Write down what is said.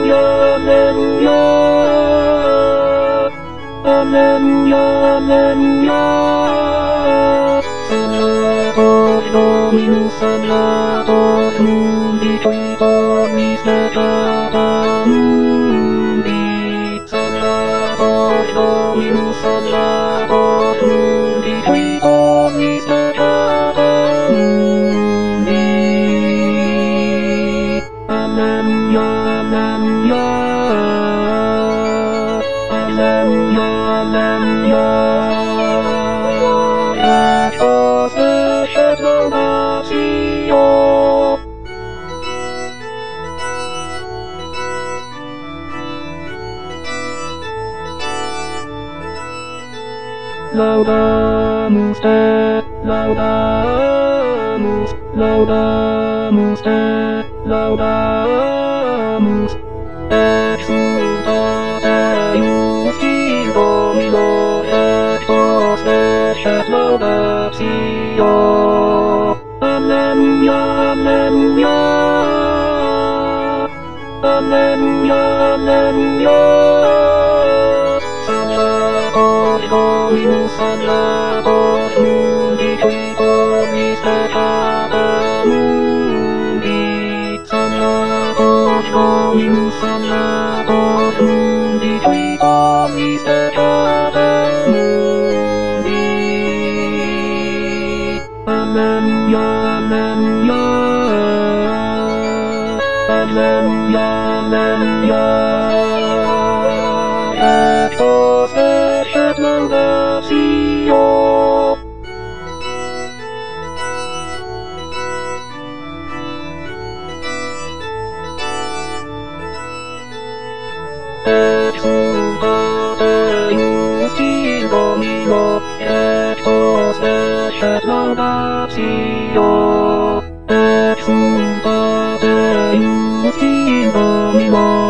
Sanyato mundi kita misnekata mundi Sanyato mundi kita misnekata mundi Ananya Ananya Ananya Ananya Rakyat sehat Laudatio Laudamus te, laudamus, laudamus te, laudamus exultate Deus in Domino rectos nescet laudatio Alleluia, alleluia Alleluia, alleluia Dominus Sanyator mundi kita misnekata mundi Sanyator Dominus Sanyator mundi kita misnekata mundi Alleluia, alleluia Alleluia, alleluia Rectos nescet laudatio Exultate Deus in Domino rectos nescet laudatio Exultate Deus in Domino